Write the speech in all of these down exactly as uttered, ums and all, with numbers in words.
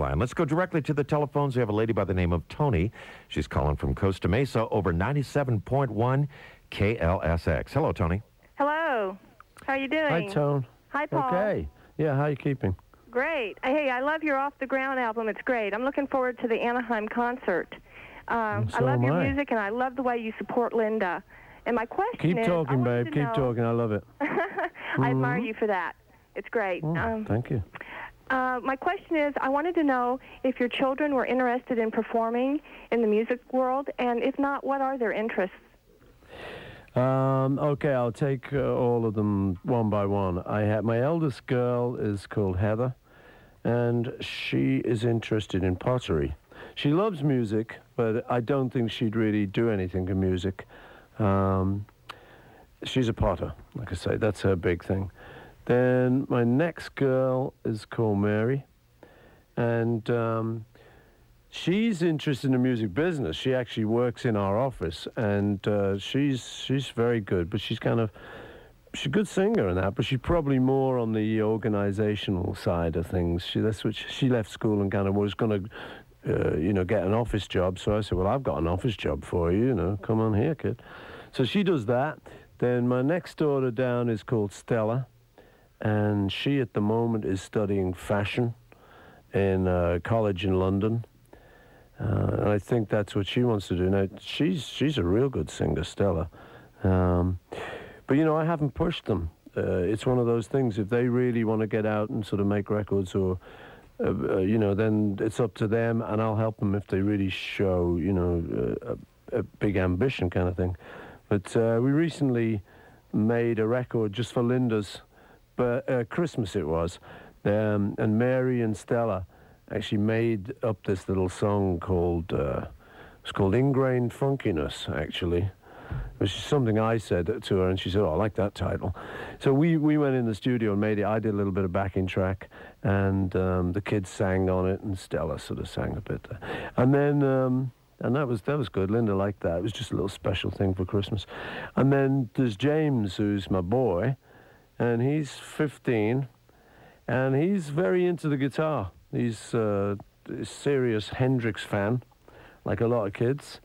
Rockline. Let's go directly to the telephones. We have a lady by the name of Tony. She's calling from Costa Mesa over ninety-seven point one K L S X. Hello, Tony. Hello. How are you doing? Hi, Tone. Hi, Paul. Okay. Yeah, how are you keeping? Great. Hey, I love your Off the Ground album. It's great. I'm looking forward to the Anaheim concert. Um, so I love am your I. music, and I love the way you support Linda. And my question Keep is... talking, I babe. wanted to Keep know- talking. I love it. I Mm-hmm. admire you for that. It's great. Oh, Um, thank you. uh, my question is, I wanted to know if your children were interested in performing in the music world, and if not, what are their interests? Um, okay, I'll take uh, all of them one by one. I have my eldest girl is called Heather, and she is interested in pottery. She loves music, but I don't think she'd really do anything in music. Um, she's a potter, like I say. That's her big thing. Then my next girl is called Mary, and um, she's interested in the music business. She actually works in our office, and uh, she's she's very good. But she's kind of she's a good singer and that. But she's probably more on the organizational side of things. She that's what she, she left school and kind of was going to, uh, you know, get an office job. So I said, well, I've got an office job for you. You know, come on here, kid. So she does that. Then my next daughter down is called Stella, and she at the moment is studying fashion in uh, college in London. Uh, and I think that's what she wants to do. Now, she's she's a real good singer, Stella. Um, but, you know, I haven't pushed them. Uh, it's one of those things, if they really want to get out and sort of make records or, uh, uh, you know, then it's up to them, and I'll help them if they really show, you know, uh, a, a big ambition kind of thing. But uh, we recently made a record just for Linda's, but uh, Christmas it was, um, and Mary and Stella actually made up this little song called, uh, it's called Ingrained Funkiness, actually, which is something I said to her, and she said, oh, I like that title. So we, we went in the studio and made it. I did a little bit of backing track, and um, the kids sang on it, and Stella sort of sang a bit there. And then, um, and that was, that was good. Linda liked that. It was just a little special thing for Christmas. And then there's James, who's my boy, and he's fifteen, and he's very into the guitar. He's uh, a serious Hendrix fan, like a lot of kids,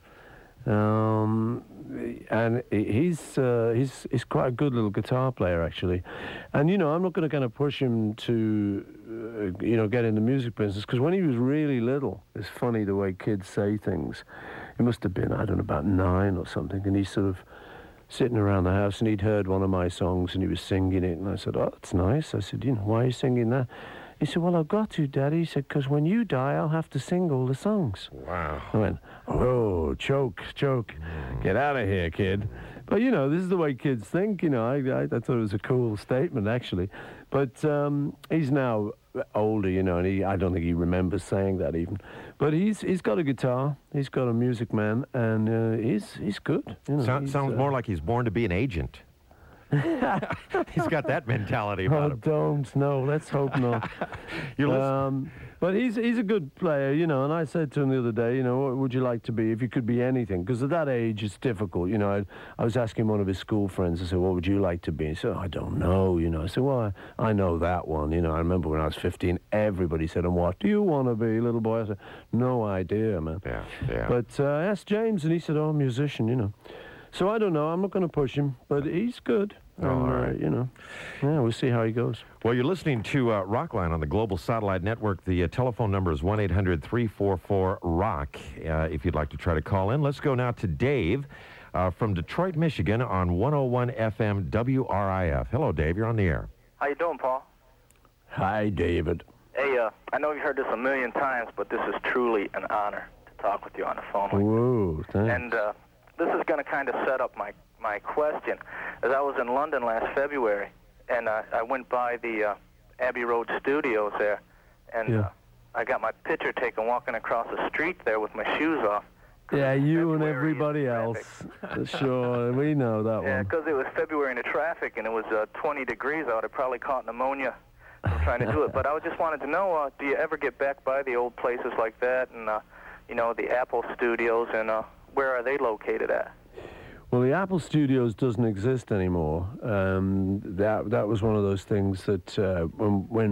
um, and he's uh, he's he's quite a good little guitar player, actually. And you know, I'm not going to kind of push him to uh, you know get in the music business, because when he was really little, it's funny the way kids say things. He must have been, I don't know, about nine or something, and he's sort of sitting around the house, and he'd heard one of my songs, and he was singing it, and I said, oh, that's nice. I said, you know, why are you singing that? He said, well, I've got to, Daddy. He said, because when you die, I'll have to sing all the songs. Wow. I went, oh, choke, choke. Get out of here, kid. But, you know, this is the way kids think, you know. I, I, I thought it was a cool statement, actually. But um, he's now older, you know, and he, I don't think he remembers saying that even. But he's he's got a guitar. He's got a Music Man, and uh, he's, he's good. You know, So, he's, sounds uh, more like he's born to be an agent. He's got that mentality about Oh, him. don't. No, let's hope not. You're listening. um, but he's he's a good player, you know, and I said to him the other day, you know, what would you like to be if you could be anything? Because at that age, it's difficult, you know. I, I was asking one of his school friends, I said, what would you like to be? He said, oh, I don't know, you know. I said, well, I, I know that one, you know. I remember when I was fifteen, everybody said, and what do you want to be, little boy? I said, no idea, man. Yeah, yeah. But uh, I asked James, and he said, oh, musician, you know. So I don't know. I'm not going to push him, but he's good. Oh, and, all uh, right. you know, yeah, we'll see how he goes. Well, you're listening to uh, Rockline on the Global Satellite Network. The uh, telephone number is one eight hundred three four four rock uh, if you'd like to try to call in. Let's go now to Dave uh, from Detroit, Michigan on one oh one F M W R I F. Hello, Dave. You're on the air. How you doing, Paul? Hi, David. Hey, uh, I know you've heard this a million times, but this is truly an honor to talk with you on the phone. Like Whoa, thanks. And uh, this is going to kind of set up my, my question. As I was in London last February, and uh, I went by the uh, Abbey Road studios there, and Yeah. uh, I got my picture taken walking across the street there with my shoes off. Yeah, you and February everybody in else. traffic. Sure, we know that Yeah, one. because it was February in the traffic, and it was uh, twenty degrees out. I probably caught pneumonia from trying to do it. But I just wanted to know, uh, do you ever get back by the old places like that, and, uh, you know, the Apple Studios, and uh, where are they located at? Well, the Apple Studios doesn't exist anymore. Um, that that was one of those things that uh, when when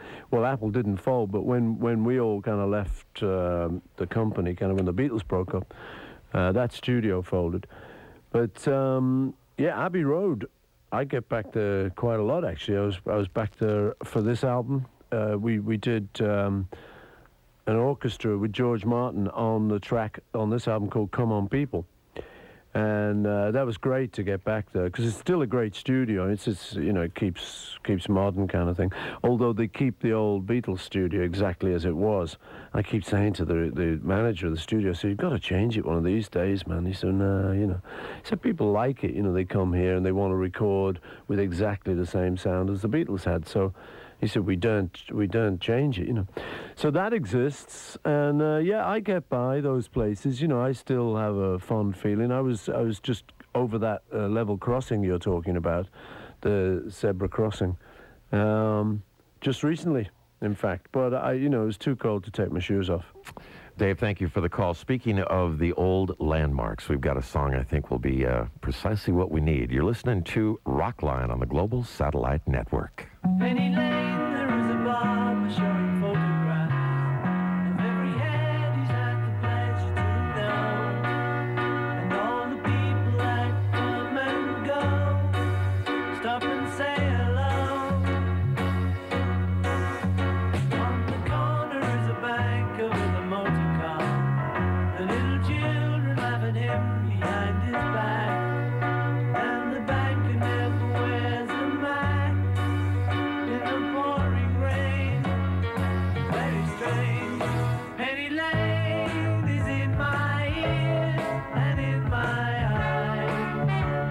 well, Apple didn't fold, but when, when we all kind of left um, the company, kind of when the Beatles broke up, uh, that studio folded. But, um, yeah, Abbey Road, I get back there quite a lot, actually. I was I was back there for this album. Uh, we, we did um, an orchestra with George Martin on the track on this album called Come On People. And uh, that was great to get back there because it's still a great studio. It's, it's you know, it keeps keeps modern kind of thing. Although they keep the old Beatles studio exactly as it was. I keep saying to the the manager of the studio, so you've got to change it one of these days, man. He said, no, you know. He said people like it. You know, they come here and they want to record with exactly the same sound as the Beatles had. So he said, we don't we don't change it, you know. So that exists, and uh, yeah, I get by those places. You know, I still have a fond feeling. I was I was just over that uh, level crossing you're talking about, the zebra crossing, um, just recently, in fact. But I, you know, it was too cold to take my shoes off. Dave, thank you for the call. Speaking of the old landmarks, we've got a song I think will be uh, precisely what we need. You're listening to Rockline on the Global Satellite Network. Penny Lane, there is a barber showing photographs of every head he's had the pleasure to know, and all the people that come and go, stop and say hello. On the corner is a banker with a motor car, the little children laugh at him behind his back, and the banker never wears a mask in the pouring rain. Very strange. Penny Lane is in my ears and in my eyes.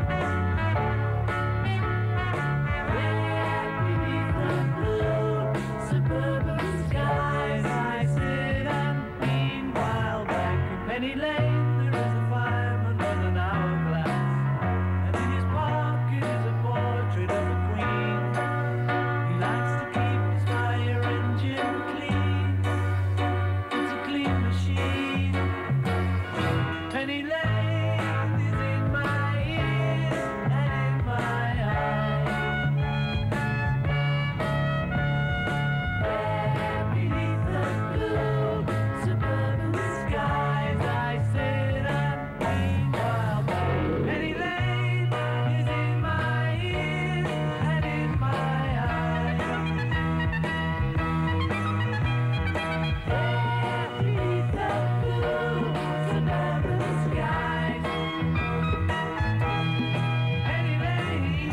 There beneath the blue suburban skies, I sit and meanwhile back in Penny Lane there is a fireman with an hourglass, and in his pocket is a portrait of a queen. He likes to keep his fire engine clean. It's a clean machine. Penny Lane is in my ears and in my eyes. There beneath the blue suburban skies, I sit and meanwhile back. Penny Lane is in my ears and in my eyes. There beneath the blue suburban skies, Penny Lane.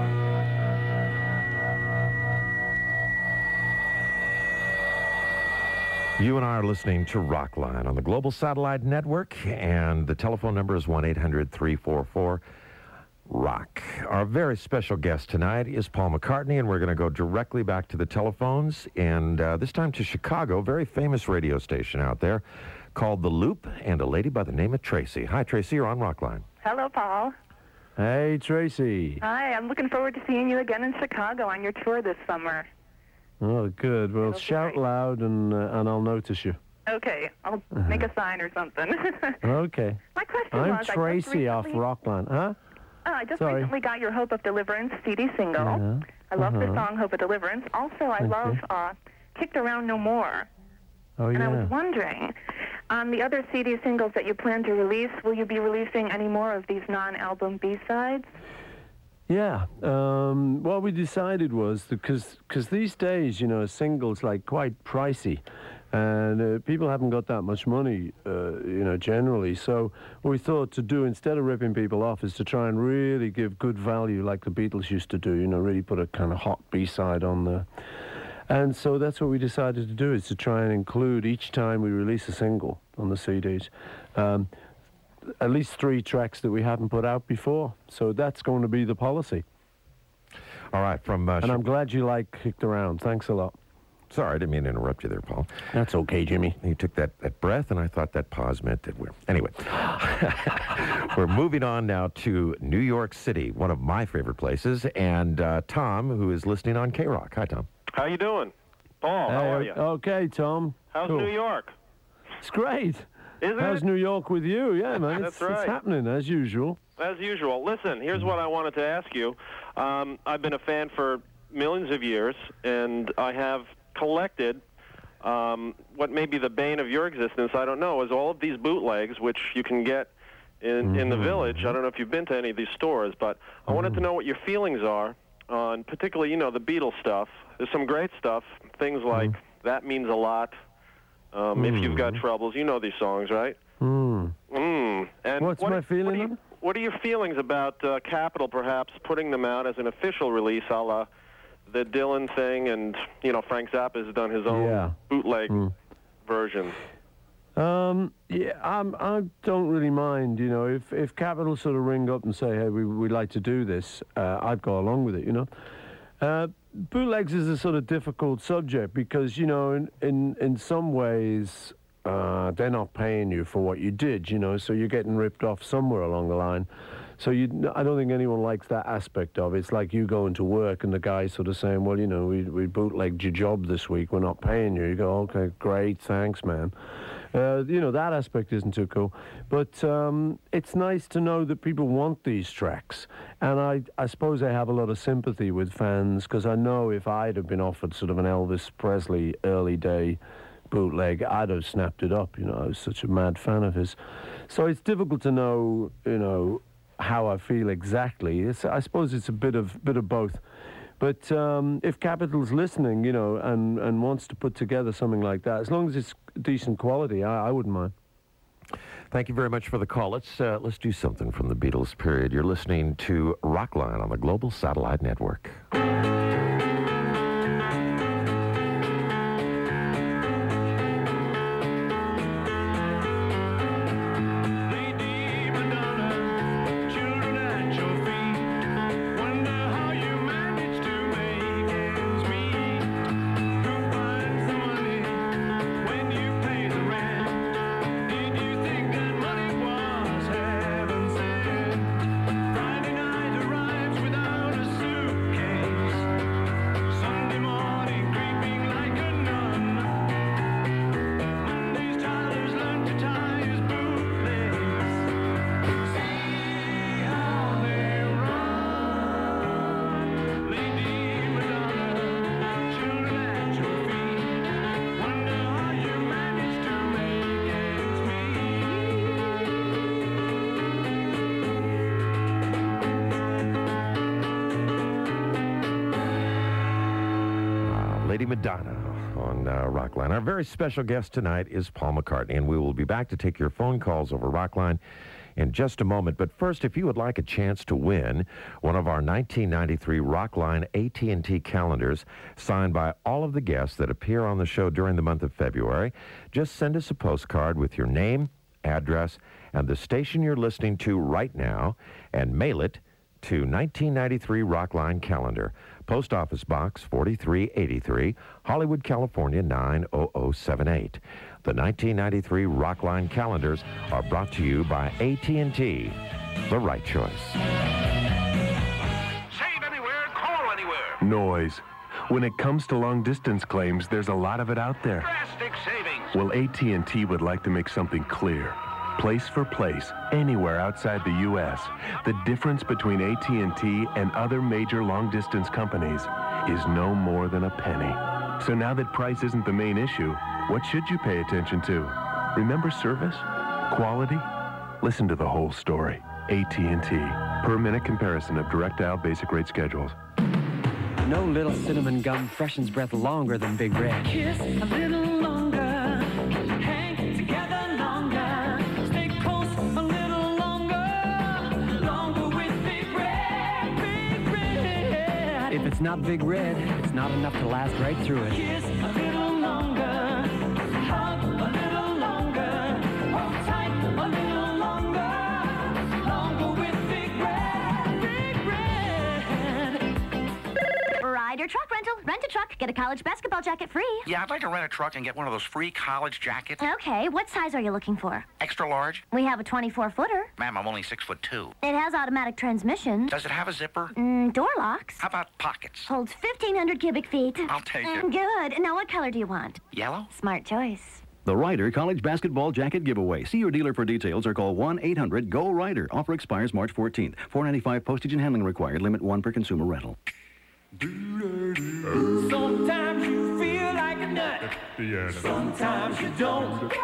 You and I are listening to Rockline on the Global Satellite Network, and the telephone number is one eight hundred three four four rock. Our very special guest tonight is Paul McCartney, and we're going to go directly back to the telephones, and uh, this time to Chicago, a very famous radio station out there called The Loop, and a lady by the name of Tracy. Hi, Tracy, you're on Rockline. Hello, Paul. Hey, Tracy. Hi, I'm looking forward to seeing you again in Chicago on your tour this summer. Oh, good. Well, It'll be shout great. loud and uh, and I'll notice you. Okay, I'll make a sign or something. Okay. My question I'm was, I just Tracy off recently- Rockline. Huh? Oh, I just Sorry. recently got your Hope of Deliverance C D single. Yeah. I love the Uh-huh. song Hope of Deliverance. Also, I Thank love you. uh, Kicked Around No More. Oh, And I yeah. was wondering, on the other C D singles that you plan to release, will you be releasing any more of these non-album B-sides? Yeah. Um, what we decided was because because these days, you know, a single's like quite pricey, and uh, people haven't got that much money, uh, you know, generally. So what we thought to do instead of ripping people off is to try and really give good value, like the Beatles used to do. You know, really put a kind of hot B-side on there. And so that's what we decided to do, is to try and include each time we release a single on the C Ds. Um, at least three tracks that we haven't put out before. So that's going to be the policy. All right, from... Uh, And I'm glad you like Kicked Around. Thanks a lot. Sorry, I didn't mean to interrupt you there, Paul. That's okay, Jimmy. You took that, that breath, and I thought that pause meant that we're... Anyway, we're moving on now to New York City, one of my favorite places, and uh, Tom, who is listening on K-Rock. Hi, Tom. How you doing? Paul, how Hey, are you? Okay, Tom. How's Cool. New York? It's great. Isn't How's it? New York with you? Yeah, man. That's it's, right. It's happening, as usual. As usual. Listen, here's what I wanted to ask you. Um, I've been a fan for millions of years, and I have collected, um, what may be the bane of your existence, I don't know, is all of these bootlegs, which you can get in, mm-hmm. in the Village. I don't know if you've been to any of these stores, but I mm-hmm. wanted to know what your feelings are on particularly, you know, the Beatles stuff. There's some great stuff, things like mm. That Means a Lot, um, mm. If You've Got Troubles. You know these songs, right? Mm. Mm. And What's what, my feeling? What, you, what are your feelings about uh, Capitol perhaps putting them out as an official release, a la the Dylan thing, and, you know, Frank Zappa has done his own yeah. bootleg mm. version? Um, yeah, I'm, I don't really mind, you know, if, if Capitol sort of ring up and say, hey, we, we'd like to do this, uh, I'd go along with it, you know. Uh, bootlegs is a sort of difficult subject because, you know, in, in, in some ways, uh, they're not paying you for what you did, you know, so you're getting ripped off somewhere along the line. So you, I don't think anyone likes that aspect of it. It's like you going to work and the guy sort of saying, well, you know, we, we bootlegged your job this week, we're not paying you. You go, okay, great, thanks, man. Uh, you know, that aspect isn't too cool. But um, it's nice to know that people want these tracks. And I, I suppose I have a lot of sympathy with fans, because I know if I'd have been offered sort of an Elvis Presley early day bootleg, I'd have snapped it up. You know, I was such a mad fan of his. So it's difficult to know, you know, how I feel exactly. It's, I suppose it's a bit of bit of both. But um, if Capitol's listening, you know, and, and wants to put together something like that, as long as it's decent quality, I, I wouldn't mind. Thank you very much for the call. Let's uh, let's do something from the Beatles period. You're listening to Rockline on the Global Satellite Network. Lady Madonna on uh, Rockline. Our very special guest tonight is Paul McCartney, and we will be back to take your phone calls over Rockline in just a moment. But first, if you would like a chance to win one of our nineteen ninety-three Rockline A T and T calendars signed by all of the guests that appear on the show during the month of February, just send us a postcard with your name, address, and the station you're listening to right now, and mail it to nineteen ninety-three Rockline Calendar, Post Office Box forty-three eighty-three, Hollywood, California nine oh oh seven eight. The nineteen ninety-three Rockline Calendars are brought to you by A T and T, the right choice. Save anywhere, call anywhere. Noise. When it comes to long-distance claims, there's a lot of it out there. Drastic savings. Well, A T and T would like to make something clear. Place for place, anywhere outside the U S, the difference between A T and T and other major long-distance companies is no more than a penny. So now that price isn't the main issue, what should you pay attention to? Remember service? Quality? Listen to the whole story. A T and T. Per minute comparison of direct dial basic rate schedules. No little cinnamon gum freshens breath longer than Big Red. Kiss a little longer. Hang together longer. Stay close a little longer. Longer with Big Red. Big Red. If it's not Big Red, it's not enough to last right through it. Kiss a little longer. Hug a little longer. Hold tight a little longer. Longer with Big Red. Big Red. Ryder Truck Rental. Rent a truck, get a college basketball jacket free. Yeah, I'd like to rent a truck and get one of those free college jackets. Okay, what size are you looking for? Extra large? We have a twenty-four footer. Ma'am, I'm only six foot two. It has automatic transmission. Does it have a zipper? Mm, door locks. How about pockets? Holds fifteen hundred cubic feet. I'll take it. Mm, good. Now what color do you want? Yellow? Smart choice. The Ryder College Basketball Jacket Giveaway. See your dealer for details or call one eight hundred G O Ryder. Offer expires March fourteenth. four ninety-five postage and handling required. Limit one per consumer rental. Sometimes you feel like nut. Sometimes you don't.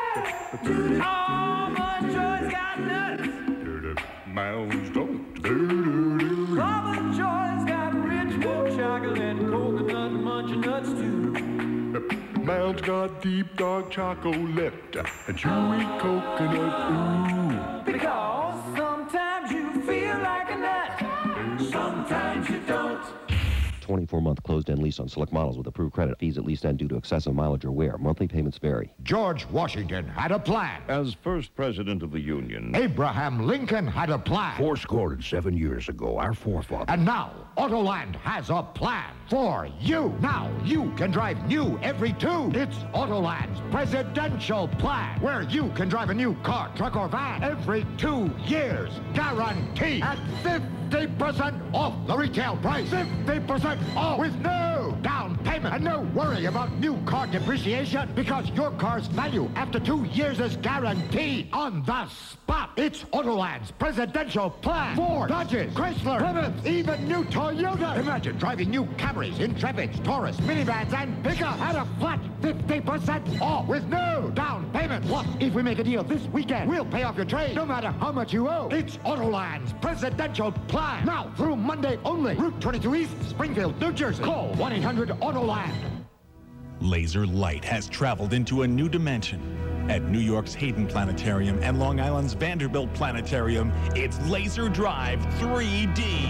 Oh, but Joy's got nuts. Mounds don't. Oh, but Joy's got rich milk chocolate and coconut munch nuts too. Mounds got deep dark chocolate and chewy coconut. Ooh. Because sometimes you feel like a nut. Sometimes you don't. twenty-four month closed-end lease on select models with approved credit. Fees at lease end due to excessive mileage or wear. Monthly payments vary. George Washington had a plan. As first president of the Union. Abraham Lincoln had a plan. Four score and seven years ago, our forefathers. And now, Autoland has a plan for you. Now, you can drive new every two. It's Autoland's presidential plan, where you can drive a new car, truck, or van every two years. Guaranteed at fifty percent off the retail price. fifty percent off with no down payment and no worry about new car depreciation because your car's value after two years is guaranteed on the spot. It's Autoland's presidential plan. Ford, Dodges, Chrysler, Plymouth, even new Toyota. Imagine driving new Camrys, Intrepids, Taurus, minivans, and pickups at a flat fifty percent off with no down payment. Plus, if we make a deal this weekend, we'll pay off your trade no matter how much you owe. It's Autoland's presidential plan. Now, through Monday only. Route twenty-two East, Springfield, New Jersey. Call one eight hundred Autoland. Laser light has traveled into a new dimension. At New York's Hayden Planetarium and Long Island's Vanderbilt Planetarium, it's Laser Drive three D.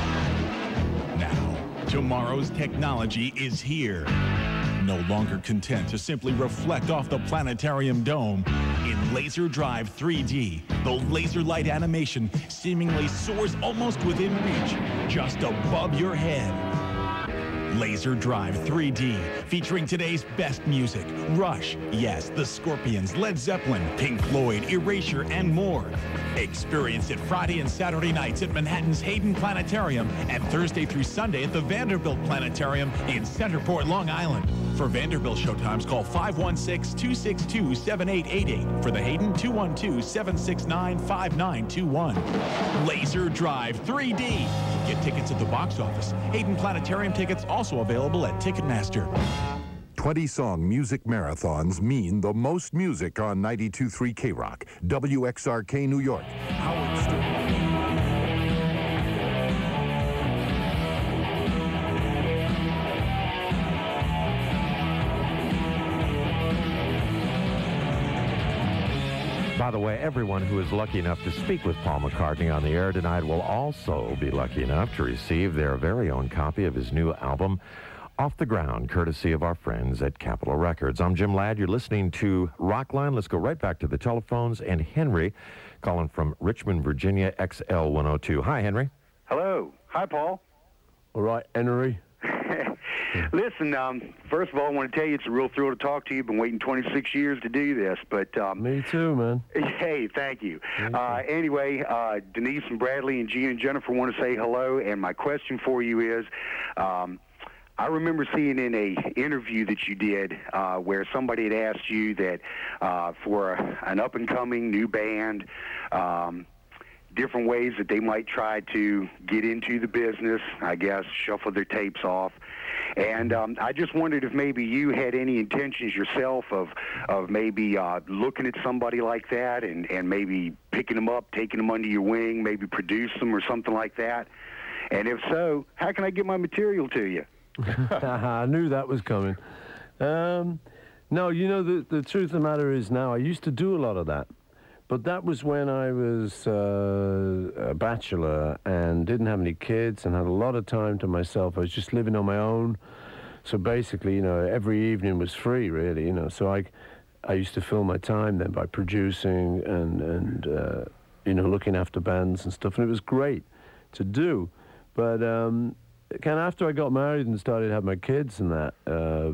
Now, tomorrow's technology is here. No longer content to simply reflect off the planetarium dome, in Laser Drive three D, the laser light animation seemingly soars almost within reach, just above your head. Laser Drive three D, featuring today's best music. Rush, yes, the Scorpions, Led Zeppelin, Pink Floyd, Erasure, and more. Experience it Friday and Saturday nights at Manhattan's Hayden Planetarium and Thursday through Sunday at the Vanderbilt Planetarium in Centerport, Long Island. For Vanderbilt showtimes, call five one six, two six two, seven eight eight eight. For the Hayden, two one two, seven six nine, five nine two one. Laser Drive three D. Get tickets at the box office. Hayden Planetarium tickets also available at Ticketmaster. twenty-song music marathons mean the most music on ninety-two point three K-Rock, W X R K New York. Howard Stern. By the way, everyone who is lucky enough to speak with Paul McCartney on the air tonight will also be lucky enough to receive their very own copy of his new album, Off the Ground, courtesy of our friends at Capitol Records. I'm Jim Ladd. You're listening to Rockline. Let's go right back to the telephones. And Henry, calling from Richmond, Virginia, X L one oh two. Hi, Henry. Hello. Hi, Paul. All right, Henry. Listen, um, first of all, I want to tell you it's a real thrill to talk to you. Been waiting twenty-six years to do this, but um, me too, man. Hey, thank you. Uh, anyway, uh, Denise and Bradley and Gene and Jennifer want to say hello, and my question for you is, um, I remember seeing in a interview that you did uh, where somebody had asked you that uh, for a, an up and coming new band. Um, different ways that they might try to get into the business, I guess, shuffle their tapes off. And um, I just wondered if maybe you had any intentions yourself of of maybe uh, looking at somebody like that and, and maybe picking them up, taking them under your wing, maybe produce them or something like that. And if so, how can I get my material to you? I knew that was coming. Um, no, you know, the, the truth of the matter is now, I used to do a lot of that. But that was when I was uh, a bachelor and didn't have any kids and had a lot of time to myself. I was just living on my own. So basically, you know, every evening was free, really, you know. So I, I used to fill my time then by producing and, and uh, you know, looking after bands and stuff. And it was great to do. But um, kind of after I got married and started having my kids and that, uh,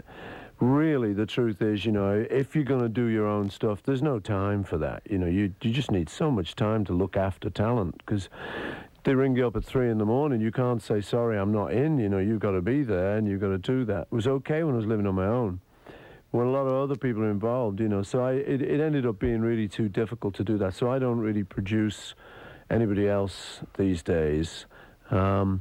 really, the truth is, you know, if you're going to do your own stuff, there's no time for that. You know, you you just need so much time to look after talent because they ring you up at three in the morning. You can't say, sorry, I'm not in. You know, you've got to be there and you've got to do that. It was okay when I was living on my own. When a lot of other people are involved, you know, so I it, it ended up being really too difficult to do that. So I don't really produce anybody else these days. Um,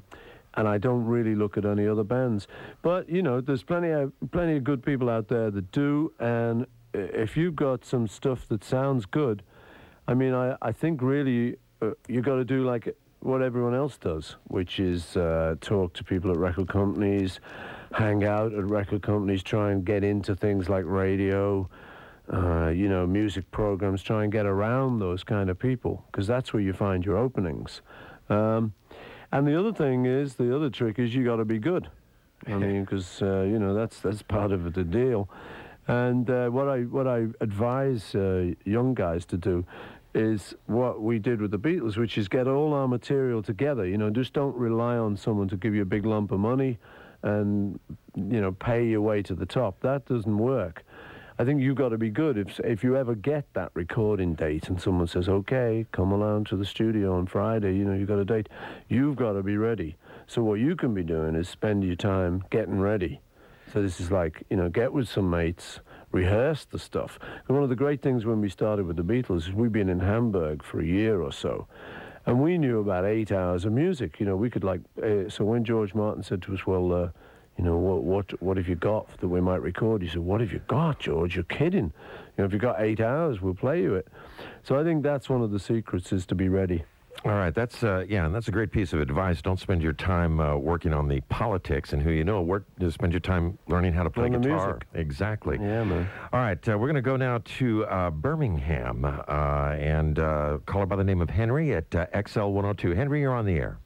and I don't really look at any other bands. But, you know, there's plenty of, plenty of good people out there that do, and if you've got some stuff that sounds good, I mean, I, I think really uh, you got to do like what everyone else does, which is uh, talk to people at record companies, hang out at record companies, try and get into things like radio, uh, you know, music programs, try and get around those kind of people, because that's where you find your openings. Um, and the other thing is, the other trick is you got to be good. I mean, because, uh, you know, that's that's part of the deal. And uh, what I what I advise uh, young guys to do is what we did with the Beatles, which is get all our material together. You know, just don't rely on someone to give you a big lump of money and, you know, pay your way to the top. That doesn't work. I think you've got to be good. If if you ever get that recording date and someone says, okay, come along to the studio on Friday, you know, you've got a date, you've got to be ready. So what you can be doing is spend your time getting ready. So this is like, you know, get with some mates, rehearse the stuff. And one of the great things when we started with the Beatles is we'd been in Hamburg for a year or so, and we knew about eight hours of music. You know, we could like, uh, so when George Martin said to us, well, uh, you know, what what what have you got that we might record? He said, what have you got, George? You're kidding. You know, if you've got eight hours, we'll play you it. So I think that's one of the secrets, is to be ready. All right, that's uh, yeah, and that's a great piece of advice. Don't spend your time uh, working on the politics and who you know. Work, just spend your time learning how to play Learn the guitar. music. Exactly. Yeah, man. All right, uh, we're going to go now to uh, Birmingham uh, and uh, caller by the name of Henry at uh, X L one oh two. Henry, you're on the air.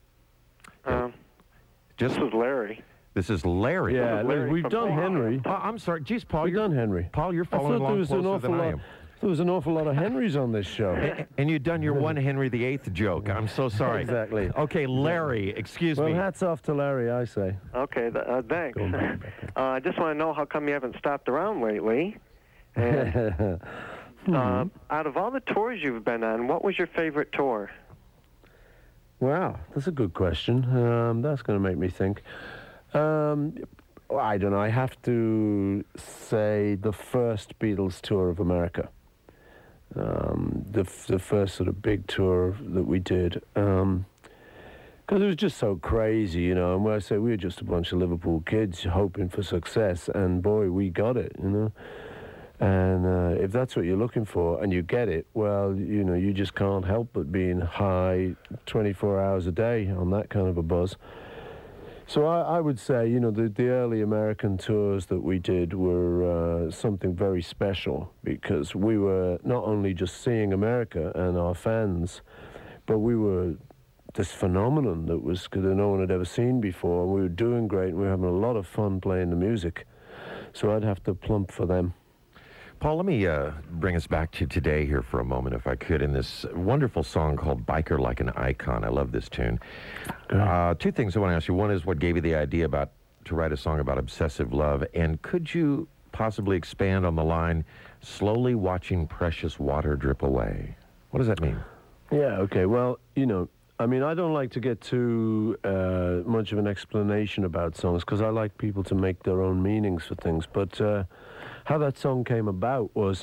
Um, Just this is Larry. This is Larry. Yeah, This is Larry we've from done Paul. Henry. Oh, I'm sorry. Geez, Paul, We've you're done Henry. Paul, you're I following thought there along was an closer awful than I lot. am. There was an awful lot of Henrys on this show. And, and you've done your one Henry the Eighth joke. I'm so sorry. Exactly. Okay, Larry, excuse Well, me. hats off to Larry, I say. Okay, th- uh, thanks. Uh, I just want to know how come you haven't stopped around lately. And, uh, out of all the tours you've been on, what was your favorite tour? Wow, that's a good question. Um, that's going to make me think. Um, well, I don't know. I have to say the first Beatles tour of America. Um, the f- the first sort of big tour that we did. Um, because it was just so crazy, you know. And when I say we were just a bunch of Liverpool kids hoping for success, and boy, we got it, you know. And uh, if that's what you're looking for and you get it, well, you know, you just can't help but being high twenty-four hours a day on that kind of a buzz. So I, I would say, you know, the, the early American tours that we did were uh, something very special, because we were not only just seeing America and our fans, but we were this phenomenon that was that no one had ever seen before. And we were doing great, and we were having a lot of fun playing the music. So I'd have to plump for them. Paul, let me uh, bring us back to today here for a moment, if I could, in this wonderful song called Biker Like an Icon. I love this tune. Uh, two things I want to ask you. One is, what gave you the idea about to write a song about obsessive love? And could you possibly expand on the line, slowly watching precious water drip away? What does that mean? Yeah, okay. Well, you know, I mean, I don't like to get too uh, much of an explanation about songs, because I like people to make their own meanings for things. But uh, how that song came about was,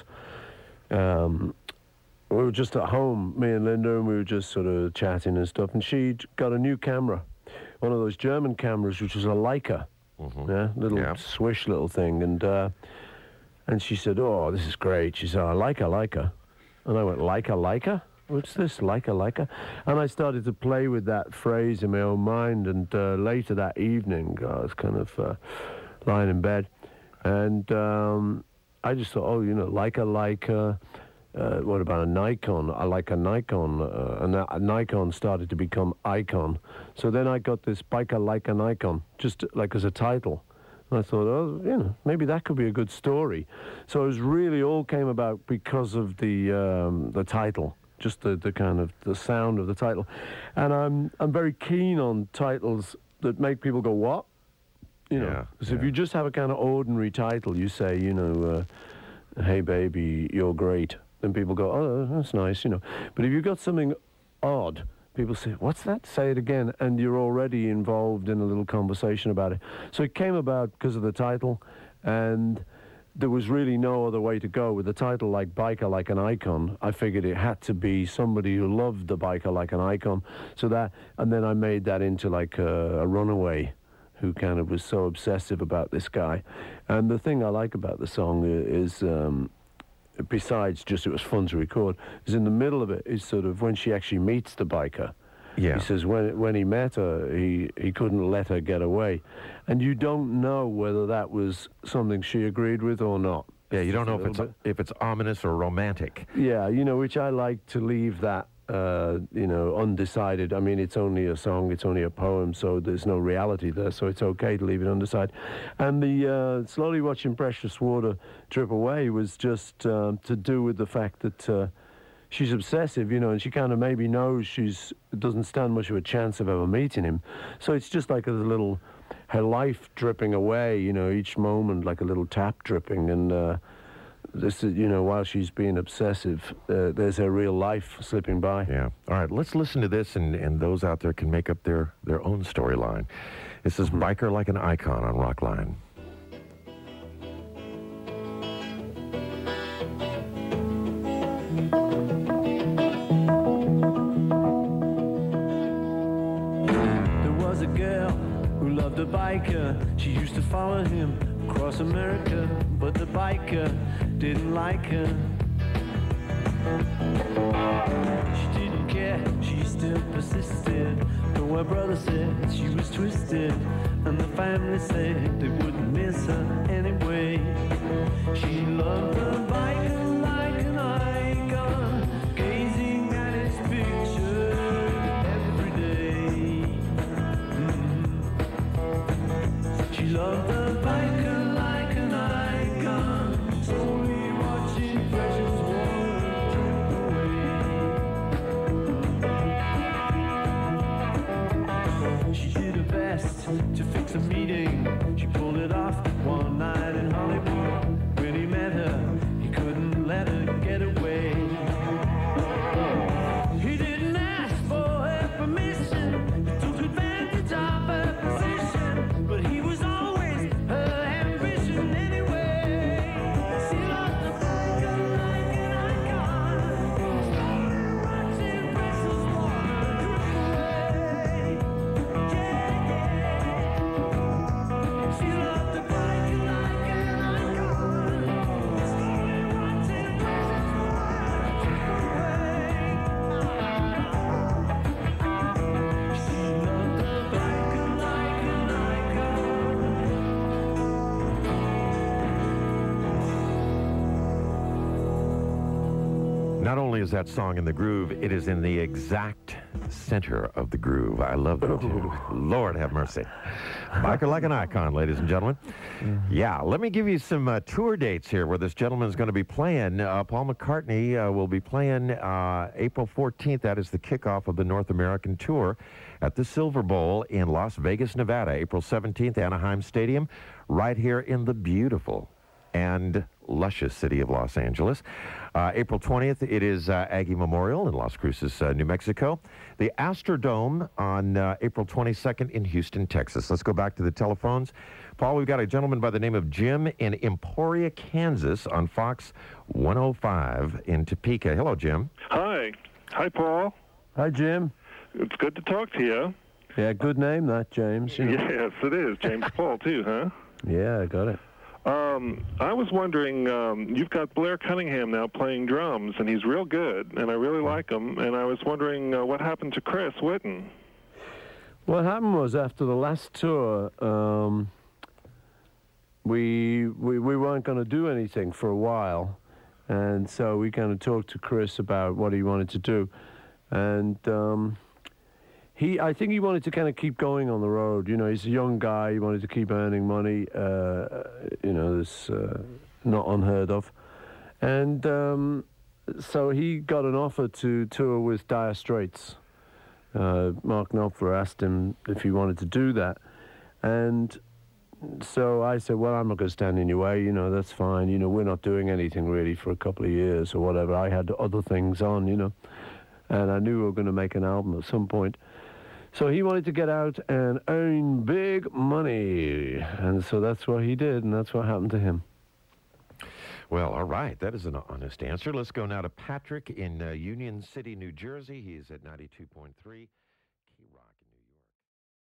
um, we were just at home, me and Linda, and we were just sort of chatting and stuff, and she got a new camera, one of those German cameras, which was a Leica, mm-hmm. yeah, little yeah. swish little thing, and uh, and she said, oh, this is great. She said, I like a Leica. And I went, Leica, Leica? What's this, Leica, Leica? And I started to play with that phrase in my own mind, and uh, later that evening, I was kind of uh, lying in bed, and um, I just thought, oh, you know, Leica, Leica, uh, what about a Nikon? I like a Nikon, uh, and a Nikon started to become Icon. So then I got this Biker Like a Nikon, just like as a title. And I thought, oh, you know, maybe that could be a good story. So it was really all came about because of the um, the title. Just the, the kind of the sound of the title. And I'm I'm very keen on titles that make people go, what? You know, Yeah, because if you just have a kind of ordinary title, you say, you know, uh, hey baby, you're great, then people go, oh, that's nice, you know. But if you've got something odd, people say, what's that? Say it again, and you're already involved in a little conversation about it. So it came about because of the title, and there was really no other way to go. With a title like Biker Like an Icon, I figured it had to be somebody who loved the biker like an icon. So that, and then I made that into like a, a runaway who kind of was so obsessive about this guy. And the thing I like about the song is, um, besides just it was fun to record, is in the middle of it is sort of when she actually meets the biker. Yeah. He says when when he met her, he, he couldn't let her get away. And you don't know whether that was something she agreed with or not. Yeah, you don't Just a know if it's little if it's ominous or romantic. Yeah, you know, which I like to leave that, uh, you know, undecided. I mean, it's only a song, it's only a poem, so there's no reality there, so it's okay to leave it undecided. And the uh, slowly watching Precious Water drip away was just uh, to do with the fact that uh, she's obsessive, you know, and she kind of maybe knows she's doesn't stand much of a chance of ever meeting him. So it's just like a little, her life dripping away, you know, each moment like a little tap dripping, and uh, this is, you know, while she's being obsessive, uh, there's her real life slipping by. Yeah. All right, let's listen to this, and, and those out there can make up their, their own storyline. This is Biker Like an Icon on Rockline. There was a girl who loved a biker. She used to follow him across America, but the biker didn't like her. She didn't care, she still persisted. Though her brother said she was twisted, and the family said they wouldn't miss her anyway. She loved the biker like an icon, gazing at his picture every day. Mm. She loved the biker like an icon, slowly watching precious water drip away. She did her best to fix a meeting. She pulled it off one night in Hollywood. When he met her, he couldn't let her get away. He didn't ask for her permission. He took advantage of her position, but he was always her ambition anyway. She loved the biker like an icon, slowly watching precious water drip away. Yeah, yeah. She loved the biker like an icon, slowly watching precious water drip away. She loved the biker like an Not only is that song in the groove, it is in the exact center of the groove. I love that tune. Lord have mercy. Biker Like an Icon, ladies and gentlemen. Yeah, let me give you some uh, tour dates here where this gentleman is going to be playing. Uh, Paul McCartney uh, will be playing uh, April fourteenth. That is the kickoff of the North American tour at the Silver Bowl in Las Vegas, Nevada. April seventeenth, Anaheim Stadium, right here in the beautiful and luscious city of Los Angeles. Uh, April twentieth, it is uh, Aggie Memorial in Las Cruces, uh, New Mexico. The Astrodome on uh, April twenty-second in Houston, Texas. Let's go back to the telephones. Paul, we've got a gentleman by the name of Jim in Emporia, Kansas on Fox one oh five in Topeka. Hello, Jim. Hi. Hi, Paul. Hi, Jim. It's good to talk to you. Yeah, good name, that, James. You know. Yes, it is. James Paul, too, huh? Yeah, I got it. Um, I was wondering, um, you've got Blair Cunningham now playing drums, and he's real good, and I really like him, and I was wondering uh, what happened to Chris Whitten? What happened was after the last tour, um, we, we, we weren't going to do anything for a while, and so we kind of talked to Chris about what he wanted to do, and um, he, I think he wanted to kind of keep going on the road. You know, he's a young guy. He wanted to keep earning money. Uh, you know, it's uh, not unheard of. And um, so he got an offer to tour with Dire Straits. Uh, Mark Knopfler asked him if he wanted to do that. And so I said, well, I'm not going to stand in your way. You know, that's fine. You know, we're not doing anything really for a couple of years or whatever. I had other things on, you know. And I knew we were going to make an album at some point. So he wanted to get out and earn big money. And so that's what he did, and that's what happened to him. Well, all right. That is an honest answer. Let's go now to Patrick in uh, Union City, New Jersey. He's at ninety-two point three.